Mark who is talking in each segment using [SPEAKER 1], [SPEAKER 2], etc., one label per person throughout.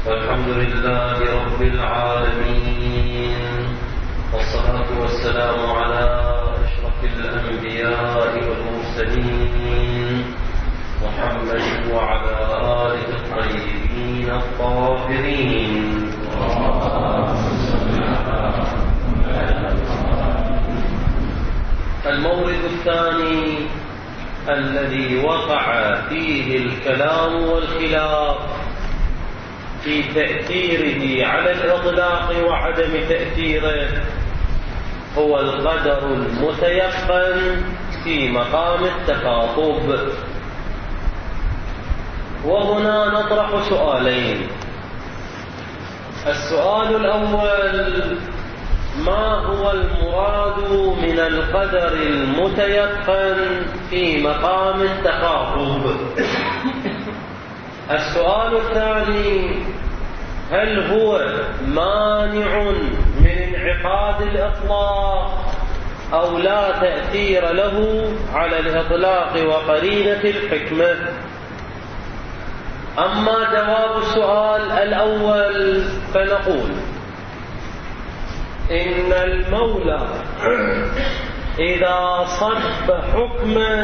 [SPEAKER 1] الحمد لله رب العالمين، والصلاة والسلام على أشرف الأنبياء والمرسلين محمد وعلى آله الطيبين الطاهرين. المورد الثاني الذي وقع فيه الكلام والخلاف في تأثيره على الإطلاق وعدم تأثيره هو القدر المتيقن في مقام التخاطب. وهنا نطرح سؤالين. السؤال الأول: ما هو المراد من القدر المتيقن في مقام التخاطب؟ السؤال الثاني: هل هو مانع من انعقاد الإطلاق أو لا تأثير له على الإطلاق وقرينة الحكمة؟ أما جواب السؤال الأول فنقول إن المولى إذا صب حكما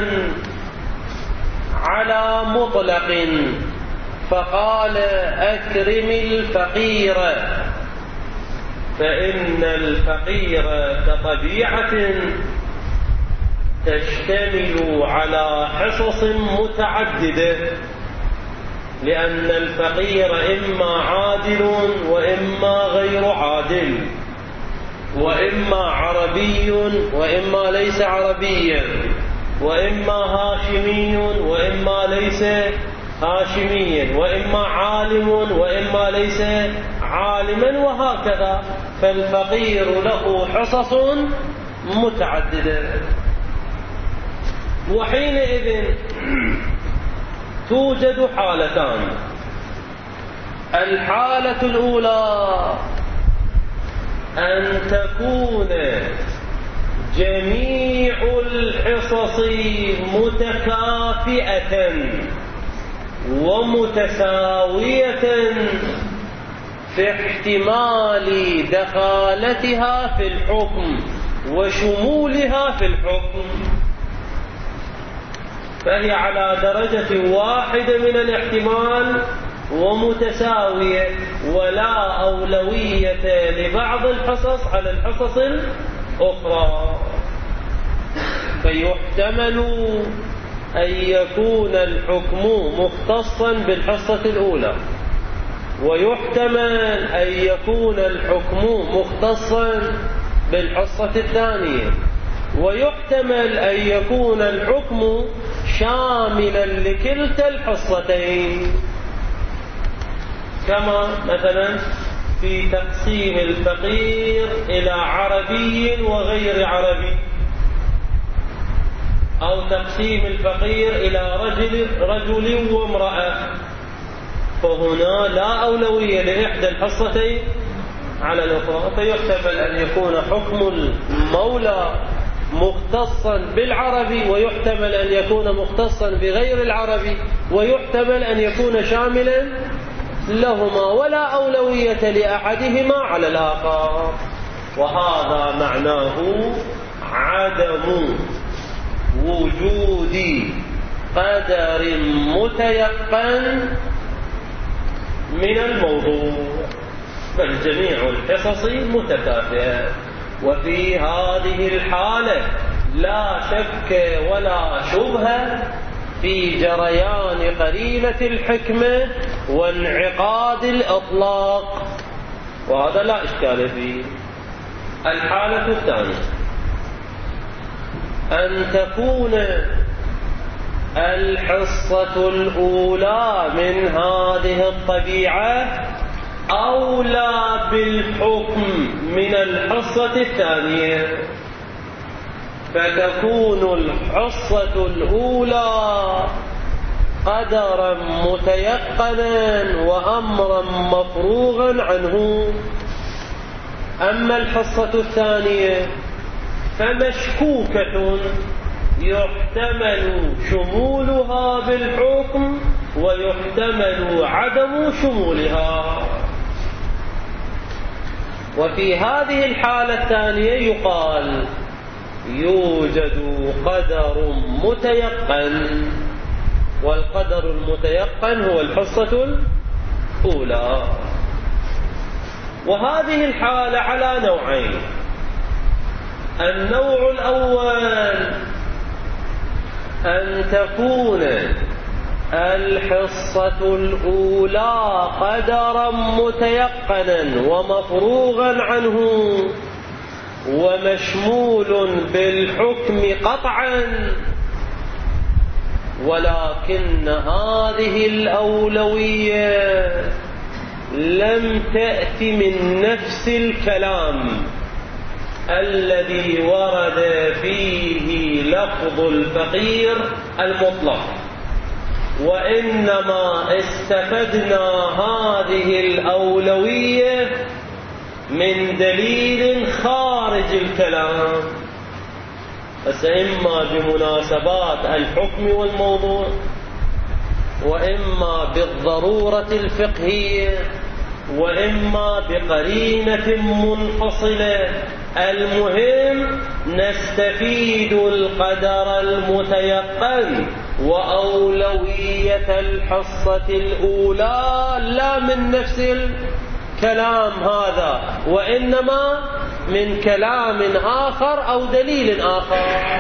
[SPEAKER 1] على مطلق فقال أكرم الفقير، فإن الفقير كطبيعة تشتمل على حصص متعددة، لأن الفقير إما عادل وإما غير عادل، وإما عربي وإما ليس عربيا، وإما هاشمي وإما ليس هاشميا، وإما عالم وإما ليس عالما، وهكذا. فالفقير له حصص متعددة. وحينئذ توجد حالتان. الحالة الأولى أن تكون جميع الحصص متكافئة ومتساوية في احتمال دخالتها في الحكم وشمولها في الحكم، فهي على درجة واحدة من الاحتمال ومتساوية، ولا أولوية لبعض الحصص على الحصص الأخرى. فيحتمل أن يكون الحكم مختصا بالحصة الأولى، ويحتمل أن يكون الحكم مختصا بالحصة الثانية، ويحتمل أن يكون الحكم شاملا لكلتا الحصتين، كما مثلا في تقسيم الفقير إلى عربي وغير عربي، أو تقسيم الفقير إلى رجل وامرأة، فهنا لا أولوية لإحدى الحصتين على الأخرى، فيحتمل أن يكون حكم المولى مختصا بالعربي، ويحتمل أن يكون مختصا بغير العربي، ويحتمل أن يكون شاملا لهما، ولا أولوية لأحدهما على الآخر. وهذا معناه عدم وجود قدر متيقن من الموضوع، بل جميع الحصص متكافئة. وفي هذه الحالة لا شك ولا شبهة في جريان قرينة الحكمة وانعقاد الإطلاق، وهذا لا إشكال فيه. الحالة الثانية أن تكون الحصة الأولى من هذه الطبيعة أولى بالحكم من الحصة الثانية، فتكون الحصة الأولى قدرا متيقنا وأمرا مفروغا عنه، أما الحصة الثانية فمشكوكة يحتمل شمولها بالحكم ويحتمل عدم شمولها. وفي هذه الحالة الثانية يقال يوجد قدر متيقن، والقدر المتيقن هو الحصة الأولى. وهذه الحالة على نوعين. النوع الأول أن تكون الحصة الأولى قدرا متيقنا ومفروغا عنه ومشمول بالحكم قطعا، ولكن هذه الأولوية لم تأت من نفس الكلام الذي ورد فيه لفظ الفقير المطلق، وإنما استفدنا هذه الأولوية من دليل خارج الكلام، بس إما بمناسبات الحكم والموضوع، وإما بالضرورة الفقهية، وإما بقرينة منفصلة. المهم نستفيد القدر المتيقن وأولوية الحصة الأولى لا من نفس الكلام هذا، وإنما من كلام آخر أو دليل آخر،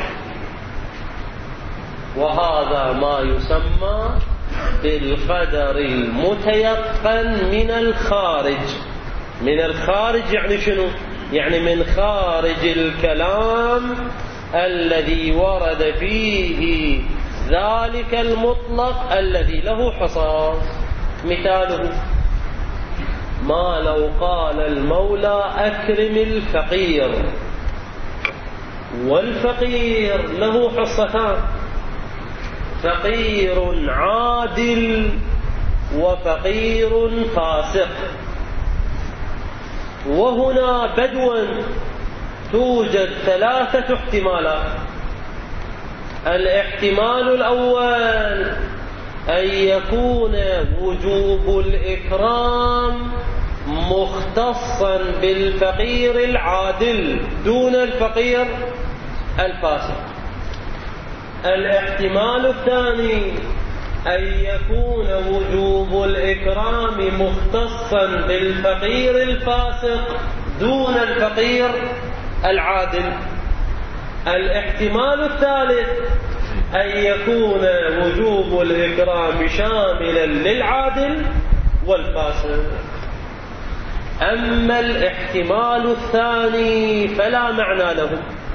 [SPEAKER 1] وهذا ما يسمى بالقدر المتيقن من الخارج. من الخارج يعني شنو؟ يعني من خارج الكلام الذي ورد فيه ذلك المطلق الذي له حصاص. مثاله ما لو قال المولى أكرم الفقير، والفقير له حصتان، فقير عادل وفقير فاسق، وهنا بدوا توجد ثلاثة احتمالات. الاحتمال الأول أن يكون وجوب الإكرام مختصا بالفقير العادل دون الفقير الفاسق. الاحتمال الثاني أن يكون وجوب الإكرام مختصا بالفقير الفاسق دون الفقير العادل. الاحتمال الثالث أن يكون وجوب الإكرام شاملا للعادل والفاسق. أما الاحتمال الثاني فلا معنى له،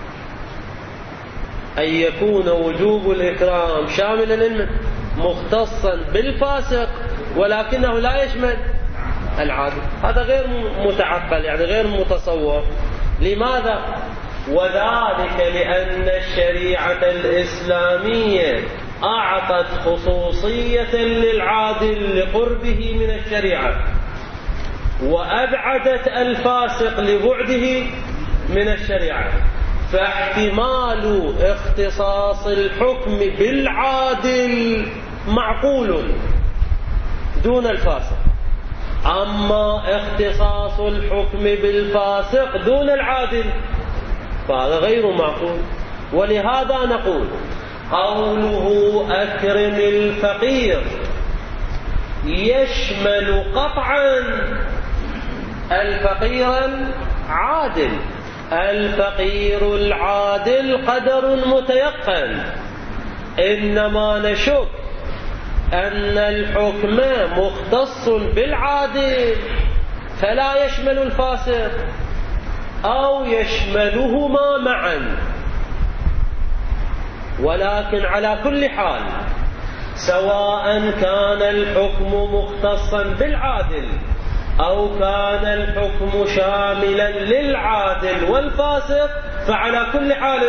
[SPEAKER 1] أن يكون وجوب الإكرام شاملا مختصا بالفاسق ولكنه لا يشمل العادل، هذا غير متعقل، يعني غير متصور. لماذا؟ وذلك لأن الشريعة الإسلامية أعطت خصوصية للعادل لقربه من الشريعة، وأبعدت الفاسق لبعده من الشريعة، فاحتمال اختصاص الحكم بالعادل معقول دون الفاسق، أما اختصاص الحكم بالفاسق دون العادل فهذا غير معقول. ولهذا نقول قوله أكرم الفقير يشمل قطعا الفقير العادل. الفقير العادل قدر متيقن، إنما نشك أن الحكم مختص بالعادل فلا يشمل الفاسق أو يشملهما معا. ولكن على كل حال سواء كان الحكم مختصا بالعادل أو كان الحكم شاملا للعادل والفاسق، فعلى كل حال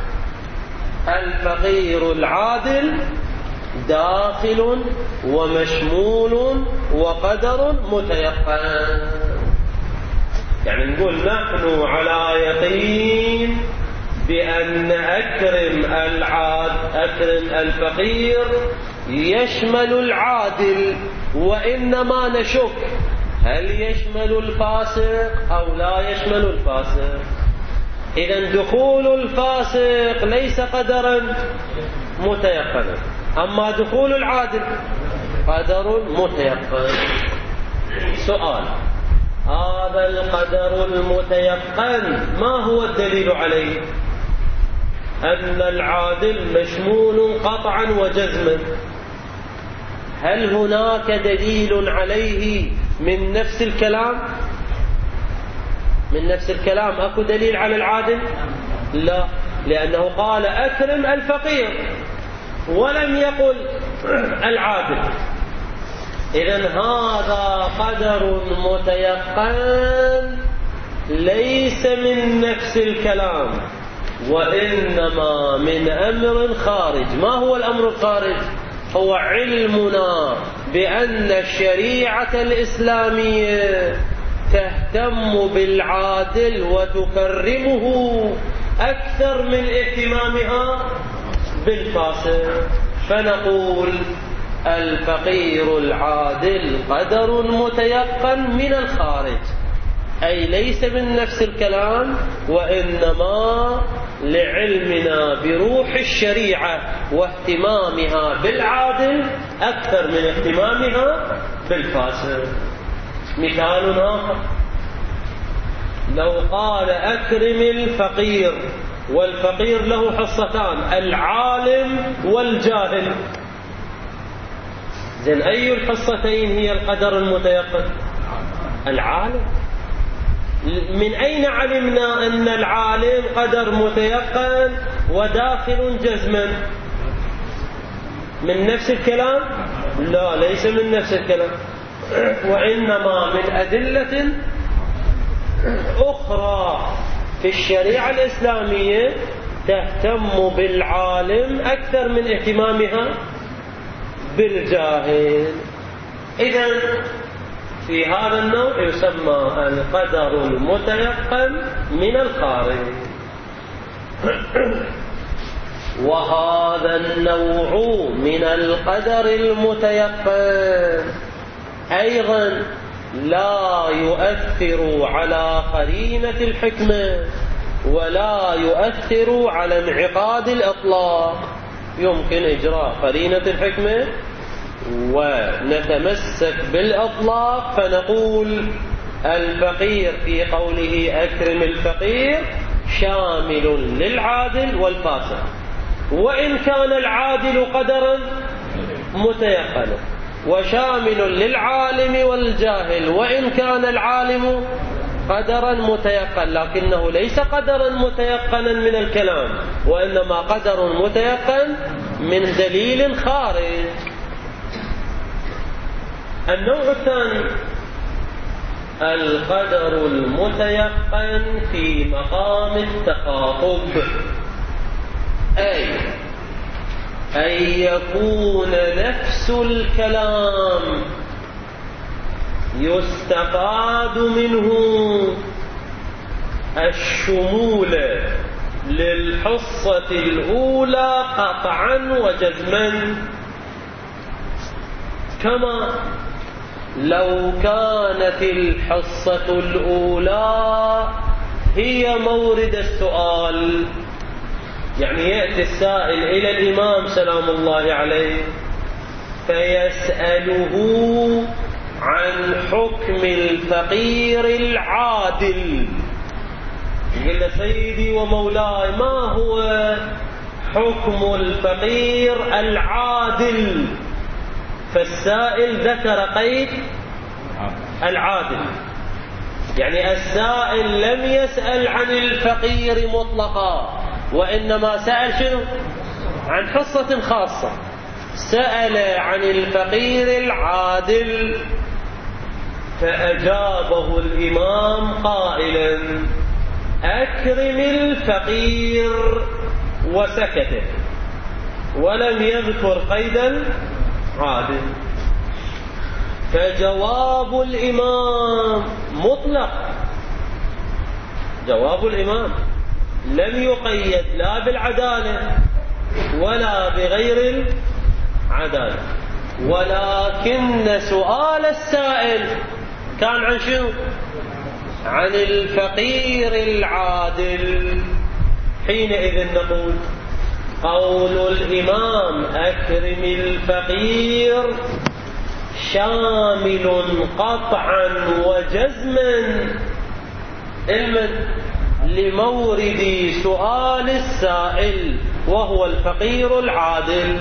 [SPEAKER 1] الفقير العادل داخل ومشمول وقدر متيقن. يعني نقول نحن على يقين بأن أكرم الفقير يشمل العادل، وإنما نشك هل يشمل الفاسق أو لا يشمل الفاسق؟ إذن دخول الفاسق ليس قدرا متيقنا، أما دخول العادل قدر متيقن. سؤال: هذا القدر المتيقن ما هو الدليل عليه؟ أن العادل مشمول قطعا وجزما. هل هناك دليل عليه من نفس الكلام؟ من نفس الكلام أكو دليل على العادل؟ لا، لأنه قال أكرم الفقير ولم يقل العادل. إذن هذا قدر متيقن ليس من نفس الكلام، وإنما من أمر خارج. ما هو الأمر الخارج؟ هو علمنا بأن الشريعة الإسلامية تهتم بالعادل وتكرمه أكثر من اهتمامها بالفاسق، فنقول الفقير العادل قدر متيقن من الخارج، أي ليس من نفس الكلام، وإنما لعلمنا بروح الشريعة واهتمامها بالعادل أكثر من اهتمامها بالفاسق. مثال آخر: لو قال أكرم الفقير، والفقير له حصتان، العالم والجاهل، زين أي الحصتين هي القدر المتيقن؟ العالم. من أين علمنا أن العالم قدر متيقن وداخل جزما؟ من نفس الكلام؟ لا، ليس من نفس الكلام، وإنما من أدلة أخرى في الشريعة الإسلامية تهتم بالعالم أكثر من اهتمامها بالجاهل. إذن في هذا النوع يسمى القدر المتيقن من الخارج. وهذا النوع من القدر المتيقن أيضا لا يؤثر على قرينة الحكمة ولا يؤثر على انعقاد الإطلاق. يمكن إجراء قرينة الحكمة ونتمسك بالإطلاق فنقول الفقير في قوله أكرم الفقير شامل للعادل والفاسق، وإن كان العادل قدرا متيقنا، وشامل للعالم والجاهل وإن كان العالم قدرا متيقن، لكنه ليس قدرا متيقنا من الكلام، وإنما قدر متيقن من دليل خارج. النوع الثاني القدر المتيقن في مقام التخاطب، أي أن يكون نفس الكلام يستفاد منه الشمول للحصة الأولى قطعا وجزما، كما لو كانت الحصة الأولى هي مورد السؤال. يعني يأتي السائل إلى الإمام سلام الله عليه فيسأله عن حكم الفقير العادل، يقول له سيدي ومولاي ما هو حكم الفقير العادل؟ فالسائل ذكر قيد العادل، يعني السائل لم يسأل عن الفقير مطلقا، وإنما سأل شنو؟ عن حصة خاصة، سأل عن الفقير العادل، فأجابه الإمام قائلا أكرم الفقير، وسكت ولم يذكر قيدا عادل. فجواب الإمام مطلق، جواب الإمام لم يقيد لا بالعدالة ولا بغير العدالة، ولكن سؤال السائل كان عن شنو؟ عن الفقير العادل. حينئذ نقول قول الإمام أكرم الفقير شامل قطعا وجزما لمورد سؤال السائل وهو الفقير العادل.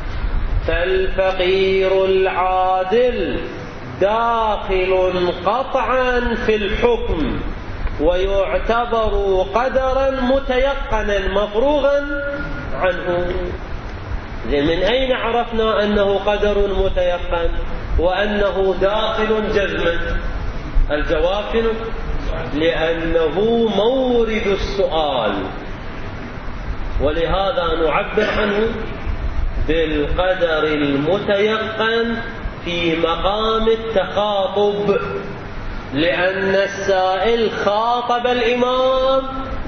[SPEAKER 1] فالفقير العادل داخل قطعا في الحكم ويعتبر قدرا متيقنا مفروغا عنه. من أين عرفنا أنه قدر متيقن وأنه داخل جزما؟ الجواب شنو؟ لأنه مورد السؤال، ولهذا نعبر عنه بالقدر المتيقن في مقام التخاطب، لأن السائل خاطب الإمام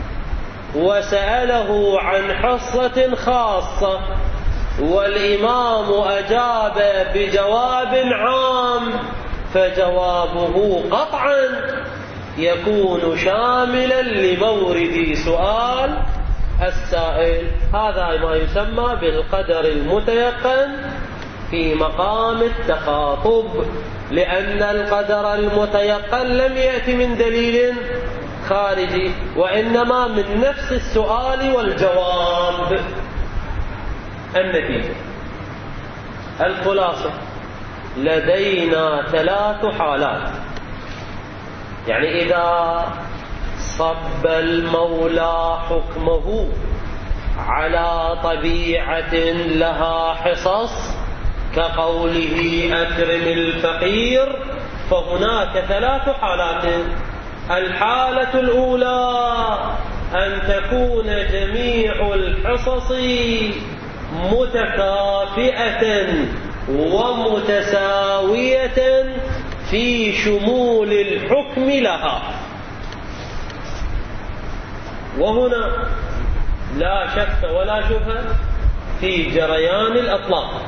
[SPEAKER 1] وسأله عن حصة خاصة، والإمام أجاب بجواب عام، فجوابه قطعا يكون شاملا لمورد سؤال السائل. هذا ما يسمى بالقدر المتيقن في مقام التخاطب، لأن القدر المتيقن لم يأتي من دليل خارجي وإنما من نفس السؤال والجواب. النتيجة الخلاصة لدينا 3 حالات. يعني إذا صب المولى حكمه على طبيعة لها حصص كقوله أكرم الفقير، فهناك 3 حالات. الحالة الأولى أن تكون جميع الحصص متكافئة ومتساوية في شمول الحكم لها، وهنا لا شك ولا شبهة في جريان الإطلاق.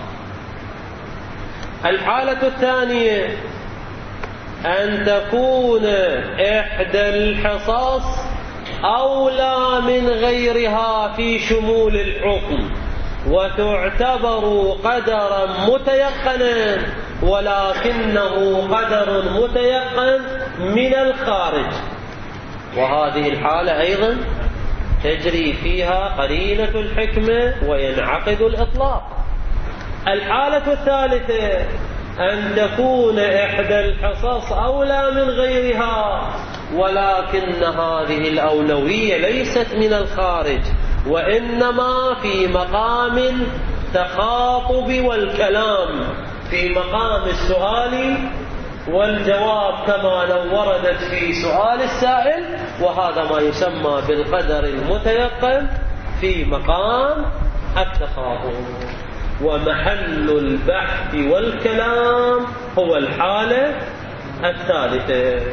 [SPEAKER 1] الحالة الثانية أن تكون إحدى الحصص أولى من غيرها في شمول الحكم وتعتبر قدرا متيقنا، ولكنه قدر متيقن من الخارج، وهذه الحالة أيضا تجري فيها قرينة الحكمة وينعقد الإطلاق. الحالة الثالثة أن تكون إحدى الحصص أولى من غيرها، ولكن هذه الأولوية ليست من الخارج وإنما في مقام التخاطب والكلام، في مقام السؤال والجواب كما لو وردت في سؤال السائل، وهذا ما يسمى بالقدر المتيقن في مقام التخاطب. ومحل البحث والكلام هو الحالة الثالثة.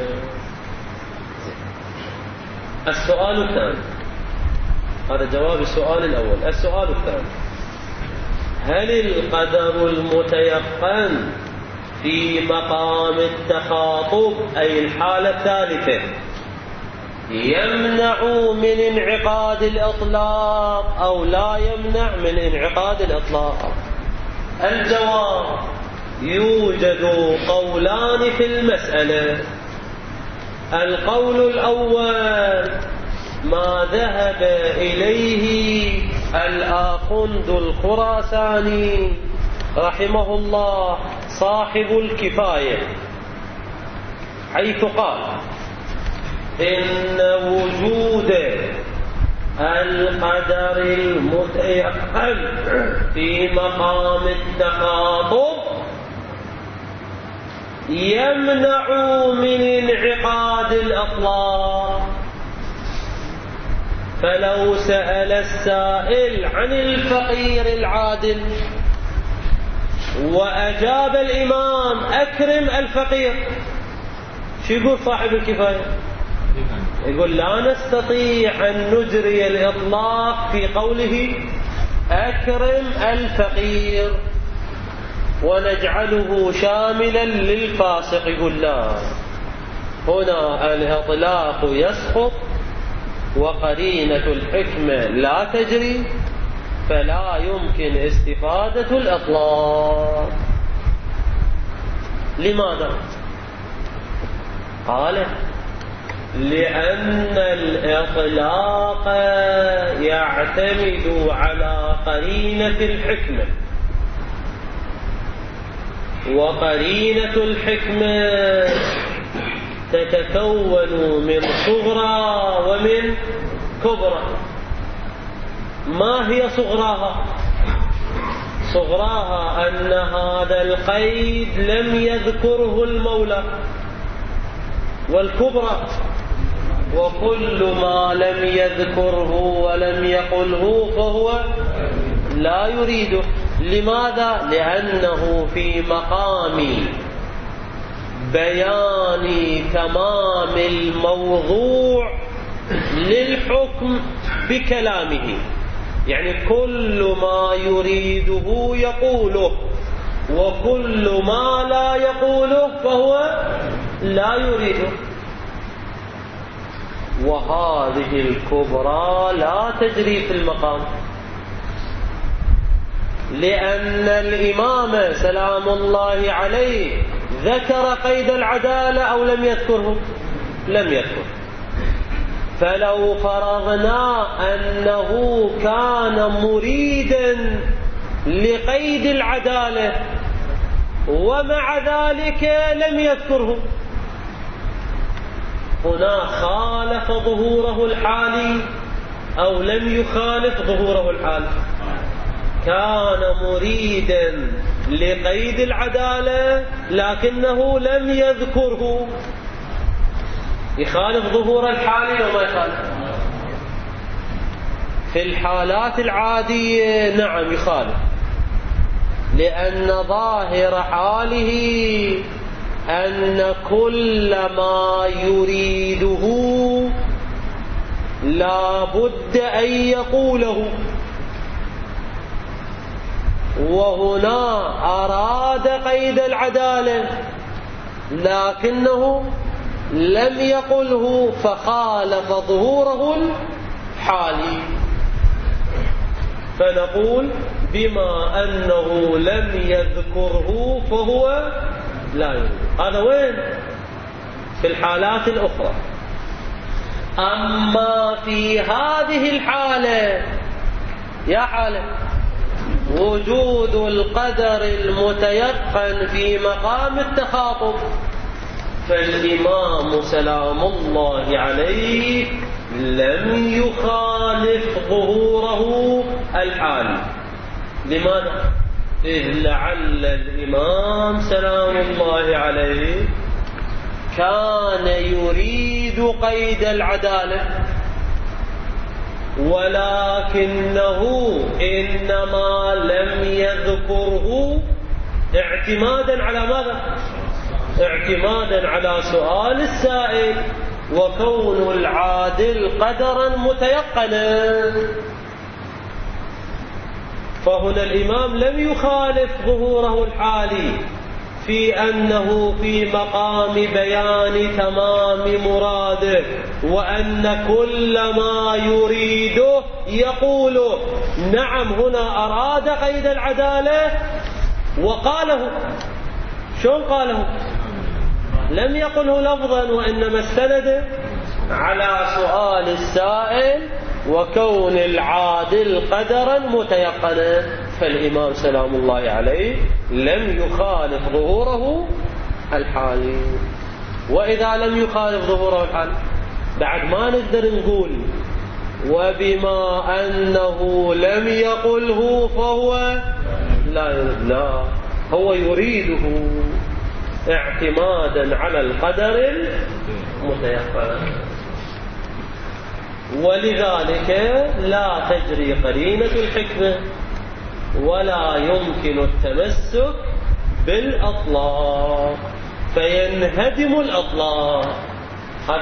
[SPEAKER 1] السؤال الثاني، هذا جواب السؤال الأول. السؤال الثاني: هل القدر المتيقن في مقام التخاطب أي الحالة الثالثة يمنع من انعقاد الإطلاق أو لا يمنع من انعقاد الإطلاق؟ الجواب: يوجد قولان في المسألة. القول الأول ما ذهب إليه الآخند الخراساني رحمه الله صاحب الكفاية، حيث قال إن وجود القدر المتيقن في مقام التخاطب يمنع من انعقاد الإطلاق. فلو سأل السائل عن الفقير العادل وأجاب الإمام أكرم الفقير، شو يقول صاحب الكفاية؟ يقول لا نستطيع أن نجري الإطلاق في قوله أكرم الفقير ونجعله شاملا للفاسق. يقول لا، هنا الإطلاق يسقط وقرينة الحكمة لا تجري، فلا يمكن استفادة الإطلاق. لماذا؟ قال لأن الإطلاق يعتمد على قرينة الحكمة، وقرينة الحكمة تتكون من صغرى ومن كبرى. ما هي صغراها؟ صغراها أن هذا القيد لم يذكره المولى، والكبرى وكل ما لم يذكره ولم يقله فهو لا يريده. لماذا؟ لأنه في مقام بيان تمام الموضوع للحكم بكلامه، يعني كل ما يريده يقوله، وكل ما لا يقوله فهو لا يريده. وهذه الكبرى لا تجري في المقام، لأن الإمام سلام الله عليه ذكر قيد العدالة أو لم يذكره؟ لم يذكر. فلو فرضنا أنه كان مريدا لقيد العدالة ومع ذلك لم يذكره، هنا خالف ظهوره الحالي أو لم يخالف ظهوره الحالي؟ كان مريدا لقيد العدالة لكنه لم يذكره، يخالف ظهور الحالي وما يخالف؟ في الحالات العادية نعم يخالف، لأن ظاهر حاله أن كل ما يريده لا بد أن يقوله، وهنا أراد قيد العدالة لكنه لم يقله فخالف ظهوره الحالي. فنقول بما أنه لم يذكره فهو لا يريد. هذا وين؟ في الحالات الأخرى. أما في هذه الحالة، يا حالة وجود القدر المتيقن في مقام التخاطب، فالإمام سلام الله عليه لم يخالف ظهوره الحالي. لماذا؟ إذ لعل الإمام سلام الله عليه كان يريد قيد العدالة، ولكنه إنما لم يذكره اعتمادا على ماذا؟ اعتمادا على سؤال السائل، وكون العادل قدرا متيقنا. فهنا الإمام لم يخالف ظهوره الحالي في أنه في مقام بيان تمام مراده، وأن كل ما يريده يقوله. نعم هنا أراد قيد العدالة وقاله. شلون قاله؟ لم يقله لفظا، وإنما استند على سؤال السائل وكون العادل قدرا متيقنا. فالإمام سلام الله عليه لم يخالف ظهوره الحالي. وإذا لم يخالف ظهوره الحالي بعد ما نقدر نقول وبما أنه لم يقله فهو لا يريد. لا، هو يريده اعتمادا على القدر المتيقن، ولذلك لا تجري قرينة الحكمة ولا يمكن التمسك بالأطلاق، فينهدم الأطلاق. هذا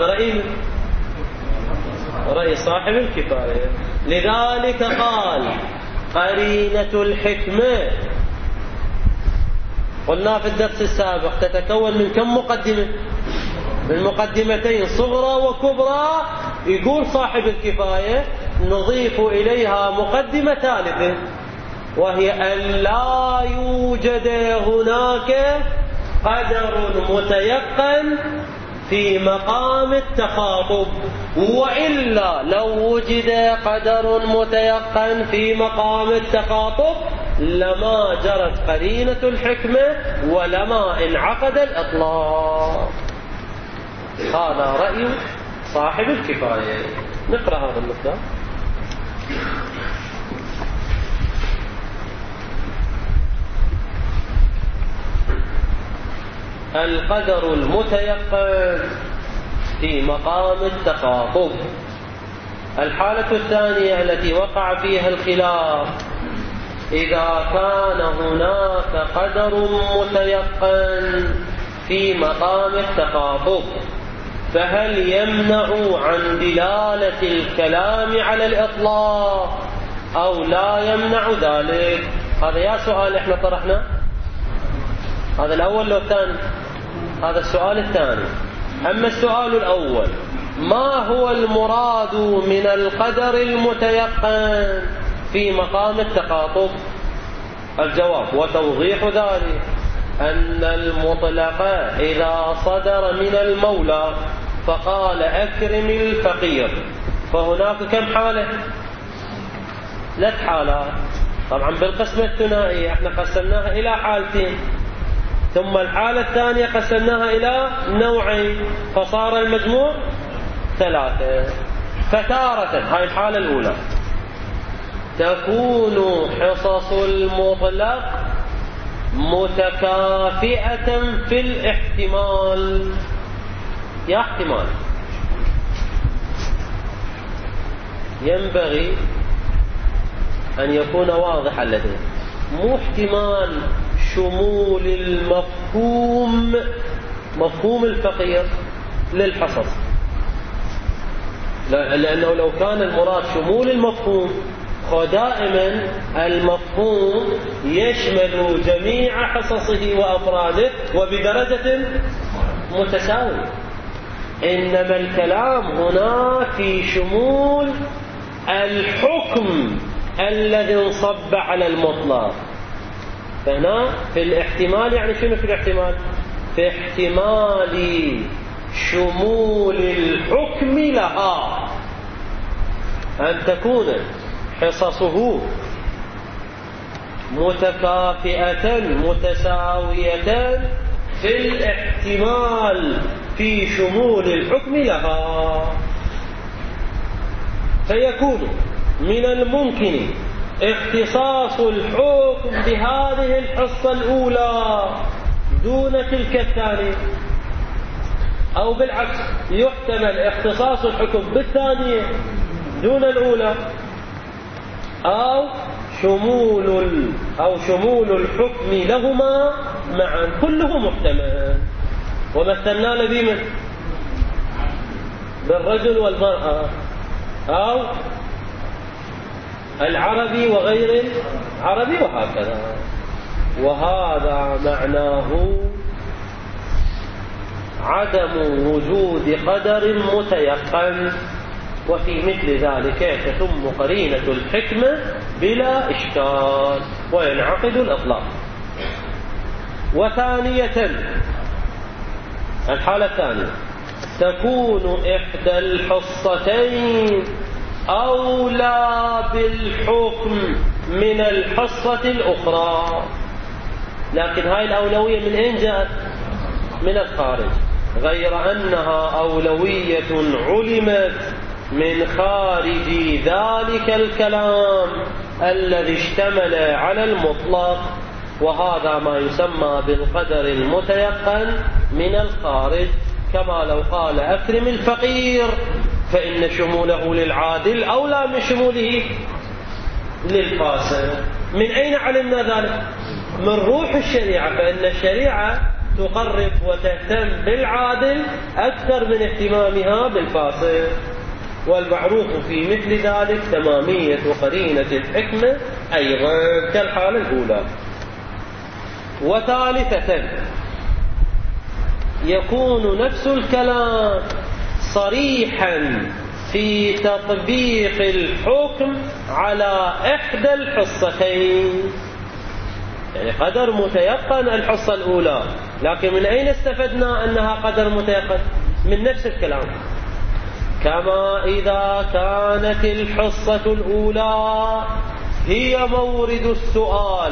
[SPEAKER 1] رأي صاحب الكفاية. لذلك قال قرينة الحكمة، قلنا في الدرس السابق، تتكون من كم مقدمة؟ من مقدمتين صغرى وكبرى، يقول صاحب الكفاية نضيف إليها مقدمة ثالثة، وهي أن لا يوجد هناك قدر متيقن في مقام التخاطب، وإلا لو وجد قدر متيقن في مقام التخاطب لما جرت قرينة الحكمة ولما انعقد الإطلاق. هذا رأي صاحب الكفاية. نقرأ هذا المثال. القدر المتيقن في مقام التخاطب. الحالة الثانية التي وقع فيها الخلاف: إذا كان هناك قدر متيقن في مقام التخاطب فهل يمنع عن دلالة الكلام على الإطلاق أو لا يمنع ذلك؟ هذا يا سؤال احنا طرحنا، هذا الأول لو الثاني؟ هذا السؤال الثاني. أما السؤال الأول: ما هو المراد من القدر المتيقن في مقام التخاطب؟ الجواب وتوضيح ذلك أن المطلق إذا صدر من المولى فقال أكرم الفقير فهناك كم حالة؟ 3 حالات. طبعا بالقسمة الثنائية احنا قسمناها إلى حالتين، ثم الحالة الثانية قسمناها إلى نوعين، فصار المجموع 3. فتارة هاي الحالة الأولى تكون حصص المطلق متكافئة في الاحتمال. يا احتمال ينبغي أن يكون واضحا لدينا، مو احتمال شمول المفهوم، مفهوم الفقير للحصص، لأنه لو كان المراد شمول المفهوم فدائما المفهوم يشمل جميع حصصه وأفراده وبدرجة متساوية، إنما الكلام هنا في شمول الحكم الذي انصب على المطلق. فهنا في الاحتمال، يعني شنو في الاحتمال؟ في احتمال شمول الحكم لها، أن تكون حصصه متكافئة متساوية في الاحتمال في شمول الحكم لها، فيكون من الممكن اختصاص الحكم بهذه الحصة الأولى دون تلك الثانية، أو بالعكس يحتمل اختصاص الحكم بالثانية دون الأولى، أو شمول الحكم لهما معا، كله محتمل. ومثلنا بمن؟ بالرجل والمرأة، أو العربي وغير العربي، وهكذا. وهذا معناه عدم وجود قدر متيقن، وفي مثل ذلك تتم قرينة الحكمة بلا إشكال وينعقد الإطلاق. وثانية، الحالة الثانية تكون إحدى الحصتين أولى بالحكم من الحصة الأخرى، لكن هاي الأولوية من أين جاءت؟ من الخارج، غير أنها أولوية علمت من خارج ذلك الكلام الذي اشتمل على المطلق، وهذا ما يسمى بالقدر المتيقن من الخارج. كما لو قال أكرم الفقير فإن شموله للعادل أولى من شموله للفاسد. من أين علمنا ذلك؟ من روح الشريعة، فإن الشريعة تقرب وتهتم بالعادل أكثر من اهتمامها بالفاسد، والمعروف في مثل ذلك تمامية قرينة الحكمة أيضا كالحالة الأولى. وثالثة، يكون نفس الكلام صريحا في تطبيق الحكم على إحدى الحصتين. يعني قدر متيقن الحصة الأولى، لكن من أين استفدنا أنها قدر متيقن؟ من نفس الكلام. كما إذا كانت الحصة الأولى هي مورد السؤال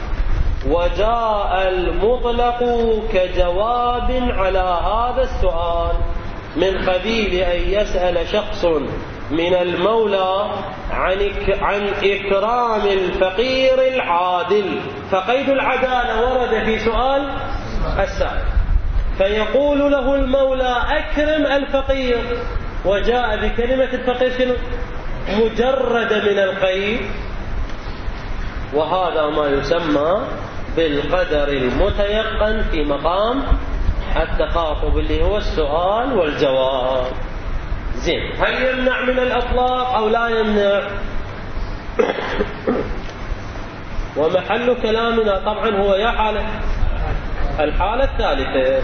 [SPEAKER 1] وجاء المطلق كجواب على هذا السؤال، من قبيل أن يسأل شخص من المولى عن إكرام الفقير العادل، فقيد العدالة ورد في سؤال السائل، فيقول له المولى أكرم الفقير، وجاء بكلمة الفقير مجرد من القيد، وهذا ما يسمى بالقدر المتيقن في مقام التخاطب اللي هو السؤال والجواب. زين، هل يمنع من الأطلاق أو لا يمنع؟ ومحل كلامنا طبعا هو يا حالة الحالة الثالثة.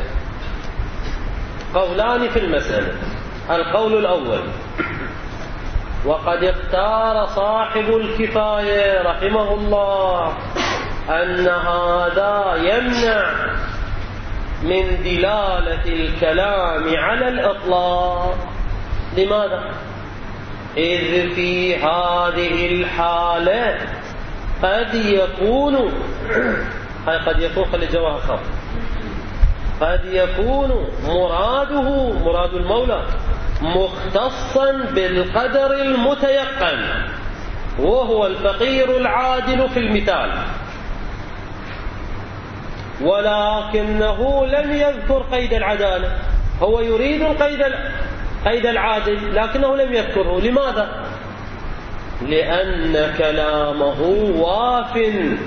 [SPEAKER 1] قولان في المسألة. القول الأول: وقد اختار صاحب الكفاية رحمه الله أن هذا يمنع من دلالة الكلام على الإطلاق. لماذا؟ إذ في هذه الحالة قد يكون خلي جواها خط، قد يكون مراد المولى مختصا بالقدر المتيقن، وهو الفقير العادل في المثال، ولكنه لم يذكر قيد العدالة. هو يريد قيد العادل لكنه لم يذكره. لماذا؟ لأن كلامه واف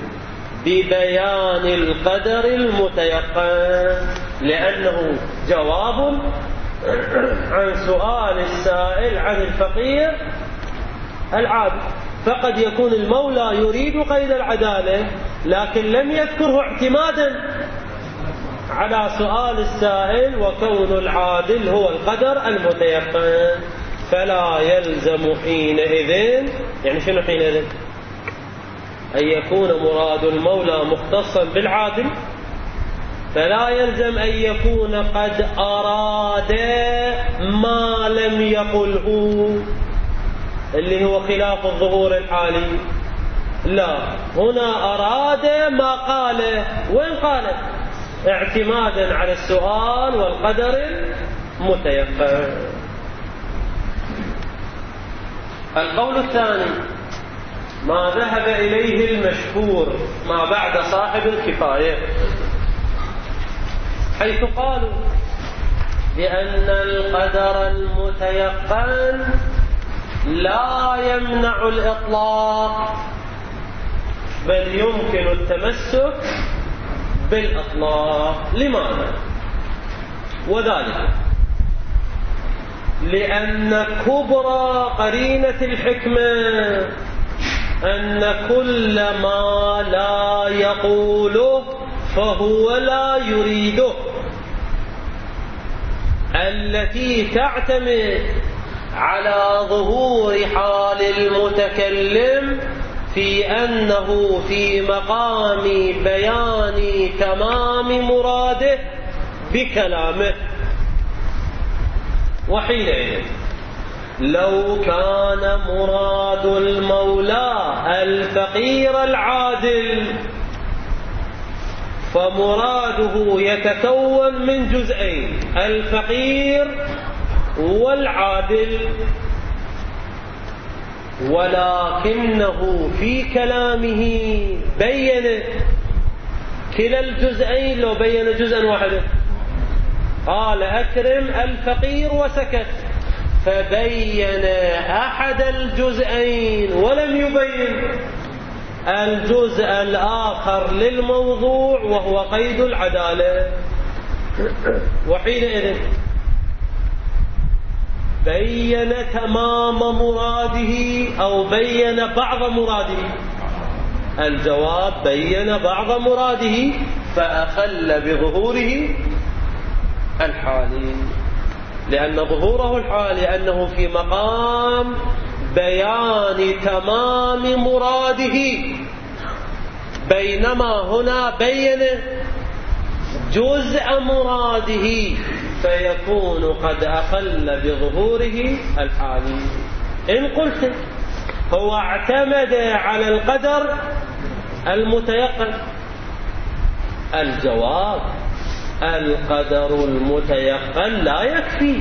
[SPEAKER 1] ببيان القدر المتيقن، لأنه جواب عن سؤال السائل عن الفقير العادل. فقد يكون المولى يريد قيد العدالة لكن لم يذكره اعتمادا على سؤال السائل، وكون العادل هو القدر المتيقن، فلا يلزم حينئذ، يعني شنو حينئذ؟ أن يكون مراد المولى مختصا بالعادل، فلا يلزم أن يكون قد أراد ما لم يقله، اللي هو خلاف الظهور الحالي. لا، هنا أراد ما قاله. وين قاله؟ اعتمادا على السؤال والقدر المتيقن. القول الثاني: ما ذهب إليه المشهور ما بعد صاحب الكفاية، حيث قالوا بأن القدر المتيقن لا يمنع الإطلاق، بل يمكن التمسك بالإطلاق. لماذا؟ وذلك لأن كبرى قرينة الحكمة أن كل ما لا يقوله فهو لا يريده، التي تعتمد على ظهور حال المتكلم في أنه في مقام بيان تمام مراده بكلامه. وحينئذ لو كان مراد المولى الفقير العادل، فمراده يتكون من جزئين: الفقير والعادل، ولكنه في كلامه بين كلا الجزئين. لو بين جزءا واحدا قال أكرم الفقير وسكت، فبين أحد الجزئين ولم يبين الجزء الآخر للموضوع وهو قيد العدالة. وحينئذ بين تمام مراده أو بين بعض مراده؟ الجواب بين بعض مراده، فأخل بظهوره الحالي، لأن ظهوره الحالي أنه في مقام بيان تمام مراده، بينما هنا بين جزء مراده فيكون قد أخل بظهوره الحالي. إن قلت هو اعتمد على القدر المتيقن، الجواب القدر المتيقن لا يكفي،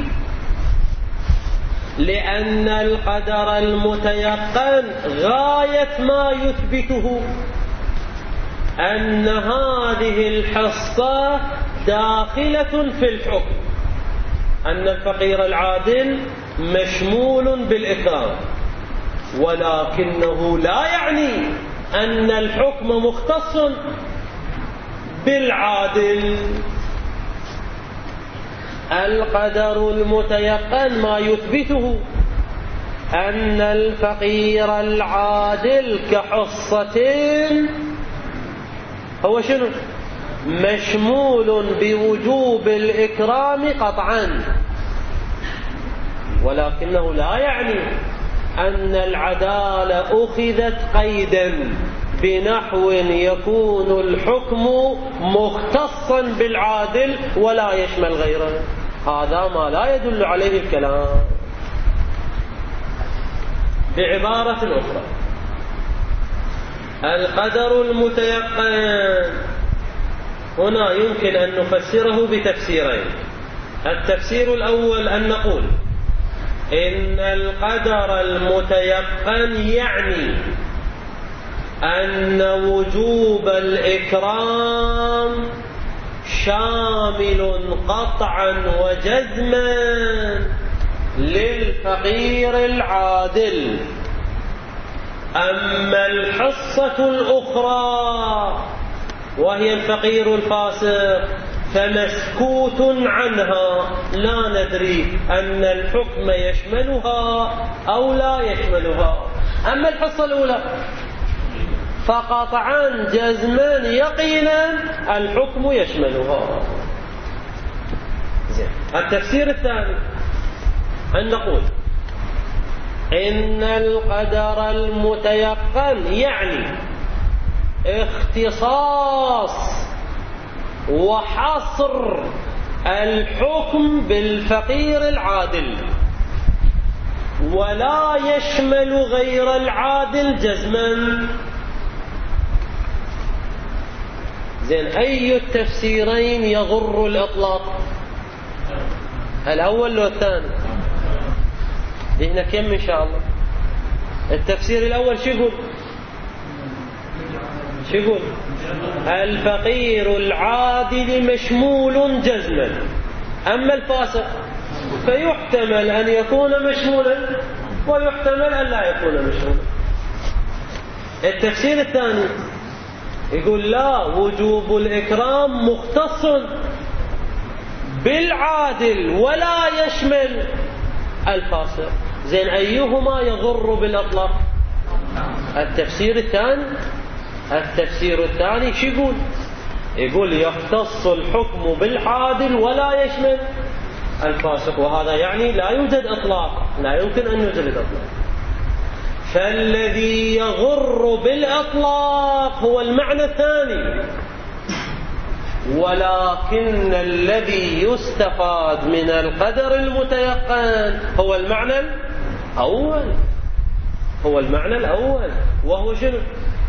[SPEAKER 1] لأن القدر المتيقن غاية ما يثبته أن هذه الحصة داخلة في الحكم، أن الفقير العادل مشمول بالإكرام، ولكنه لا يعني أن الحكم مختص بالعادل. القدر المتيقن ما يثبته أن الفقير العادل كحصتين هو شنو؟ مشمول بوجوب الإكرام قطعا، ولكنه لا يعني أن العدالة أخذت قيدا بنحو يكون الحكم مختصا بالعادل ولا يشمل غيره، هذا ما لا يدل عليه الكلام. بعبارة أخرى، القدر المتيقن هنا يمكن أن نفسره بتفسيرين. التفسير الأول أن نقول إن القدر المتيقن يعني أن وجوب الإكرام شامل قطعا وجزما للفقير العادل، أما الحصة الأخرى وهي الفقير الفاسق فمسكوت عنها، لا ندري أن الحكم يشملها أو لا يشملها. أما الحصة الأولى فقطعا جزما يقينا الحكم يشملها. التفسير الثاني أن نقول إن القدر المتيقن يعني اختصاص وحصر الحكم بالفقير العادل، ولا يشمل غير العادل جزما. زين، أي التفسيرين يضر الإطلاق؟ الأول ولا الثاني؟ هنا كم إن شاء الله؟ التفسير الأول شو يقول؟ شو يقول؟ الفقير العادل مشمول جزما، أما الفاسق فيحتمل أن يكون مشمولا ويحتمل أن لا يكون مشمولا. التفسير الثاني يقول لا، وجوب الإكرام مختص بالعادل ولا يشمل الفاسق. زين، أيهما يضر بالإطلاق؟ التفسير الثاني شو يقول؟ يقول يختص الحكم بالعادل ولا يشمل الفاسق، وهذا يعني لا يوجد إطلاق، لا يمكن أن يوجد إطلاق. فالذي يضر بالإطلاق هو المعنى الثاني، ولكن الذي يستفاد من القدر المتيقن هو المعنى الأول، وهو شنو؟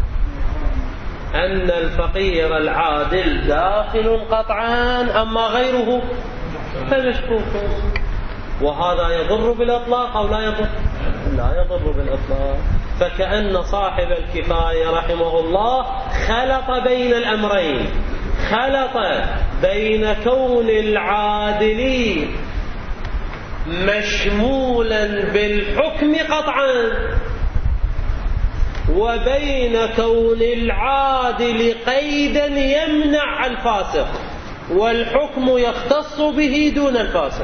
[SPEAKER 1] أن الفقير العادل داخل قطعا، أما غيره فمشكوك. وهذا يضر بالإطلاق أو لا يضر؟ لا يضر بالإطلاق. فكأن صاحب الكفاية رحمه الله خلط بين الأمرين، خلط بين كون العادل مشمولا بالحكم قطعا وبين كون العادل قيدا يمنع الفاسق والحكم يختص به دون الفاسق.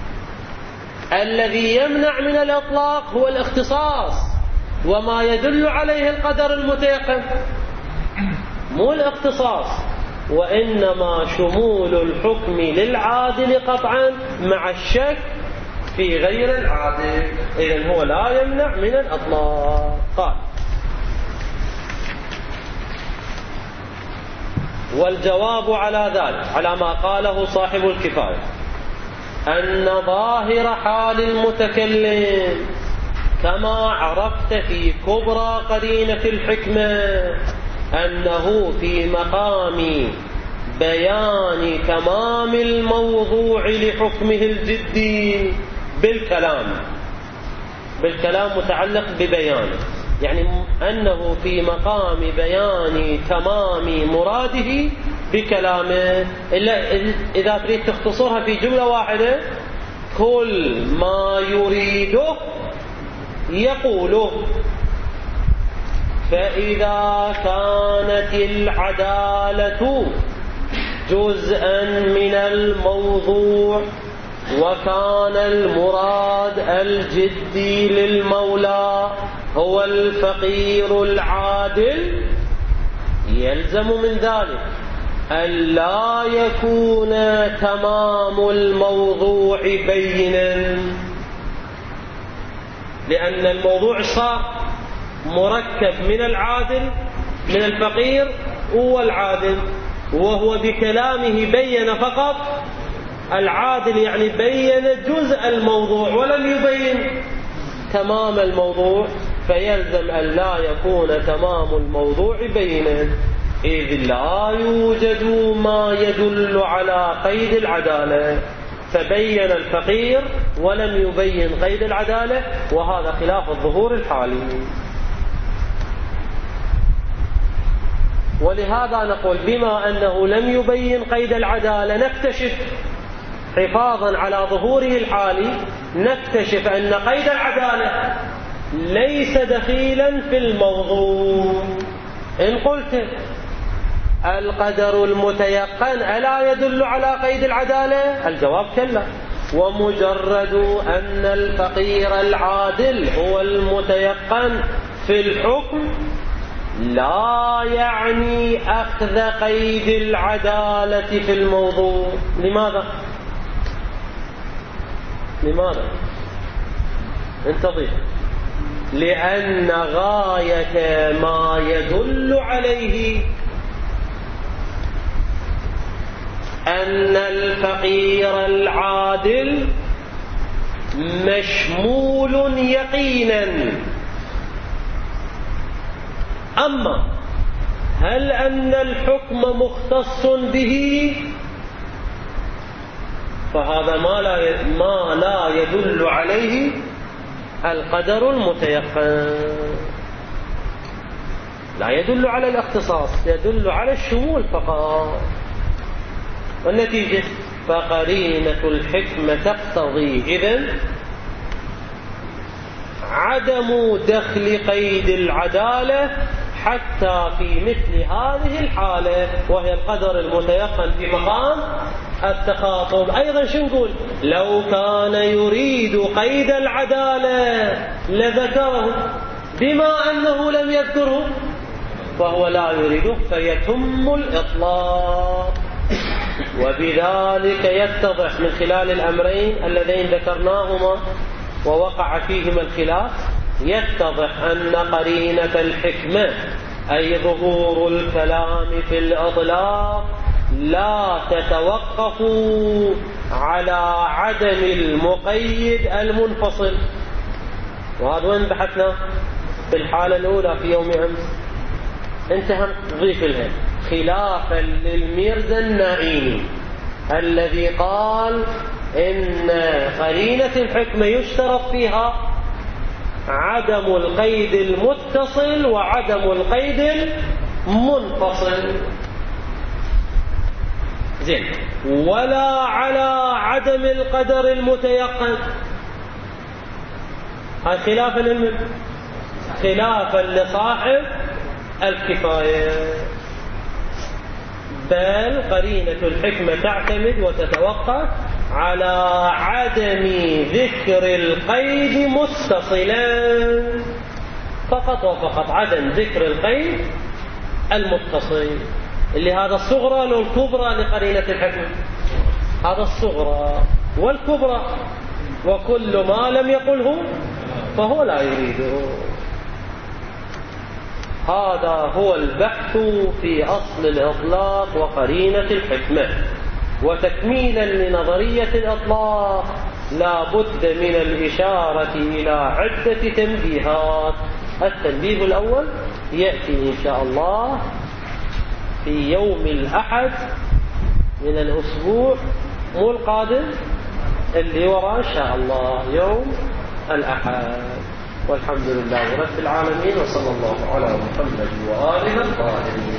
[SPEAKER 1] الذي يمنع من الإطلاق هو الاختصاص، وما يدل عليه القدر المتيقن، مو الاختصاص. وإنما شمول الحكم للعادل قطعا مع الشك في غير العادل، إذن هو لا يمنع من الأطلاق. قال: والجواب على ذلك، على ما قاله صاحب الكفاية، أن ظاهر حال المتكلم كما عرفت في كبرى قرينة الحكمة أنه في مقام بيان تمام الموضوع لحكمه الجدي بالكلام متعلق ببيانه، يعني أنه في مقام بيان تمام مراده بكلامه. إلا إذا تريد تختصرها في جملة واحدة: كل ما يريده يقوله. فإذا كانت العدالة جزءا من الموضوع وكان المراد الجدي للمولى هو الفقير العادل، يلزم من ذلك ألا يكون تمام الموضوع بينا، لأن الموضوع صار مركب من العادل، من الفقير والعادل، وهو بكلامه بين فقط العادل، يعني بين جزء الموضوع ولم يبين تمام الموضوع، فيلزم أن لا يكون تمام الموضوع بينا، إذ لا يوجد ما يدل على قيد العدالة، فبين الفقير ولم يبين قيد العدالة، وهذا خلاف الظهور الحالي. ولهذا نقول بما أنه لم يبين قيد العدالة نكتشف حفاظا على ظهوره الحالي، نكتشف أن قيد العدالة ليس دخيلا في الموضوع. إن قلت القدر المتيقن ألا يدل على قيد العدالة؟ الجواب كلا، ومجرد أن الفقير العادل هو المتيقن في الحكم لا يعني أخذ قيد العدالة في الموضوع. لماذا؟ انتظر. لأن غاية ما يدل عليه أن الفقير العادل مشمول يقينا. أما هل أن الحكم مختص به؟ فهذا ما لا يدل عليه القدر المتيقن، لا يدل على الاختصاص، يدل على الشمول فقط. والنتيجة فقرينة الحكمة تقتضي إذن عدم دخل قيد العدالة حتى في مثل هذه الحالة، وهي القدر المتيقن في مقام التخاطب. أيضا شو نقول؟ لو كان يريد قيد العدالة لذكره، بما أنه لم يذكره فهو لا يريده، فيتم الإطلاق. وبذلك يتضح من خلال الأمرين اللذين ذكرناهما ووقع فيهما الخلاف، يتضح أن قرينة الحكمة أي ظهور الكلام في الإطلاق لا تتوقف على عدم المقيد المنفصل. وهذا وين بحثنا في الحالة الأولى في يوم أمس، انت هم تضيف لها خلافا للميرزا النعيمي الذي قال إن قرينة الحكمة يشترط فيها عدم القيد المتصل وعدم القيد المنفصل، زين، ولا على عدم القدر المتيقن. هذا خلافا لصاحب الكفاية، بل قرينة الحكمة تعتمد وتتوقف على عدم ذكر القيد متصلا فقط وفقط، عدم ذكر القيد المتصل. اللي هذا الصغرى لو الكبرى لقرينة الحكمة، هذا الصغرى والكبرى، وكل ما لم يقله فهو لا يريده. هذا هو البحث في أصل الإطلاق وقرينة الحكمة. وتكميلا لنظرية الإطلاق لا بد من الإشارة إلى عدة تنبيهات. التنبيه الأول يأتي إن شاء الله في يوم الأحد من الأسبوع مو القادم، اللي وراء إن شاء الله يوم الأحد. والحمد لله رب العالمين، وصلى الله على محمد وآله الطاهرين.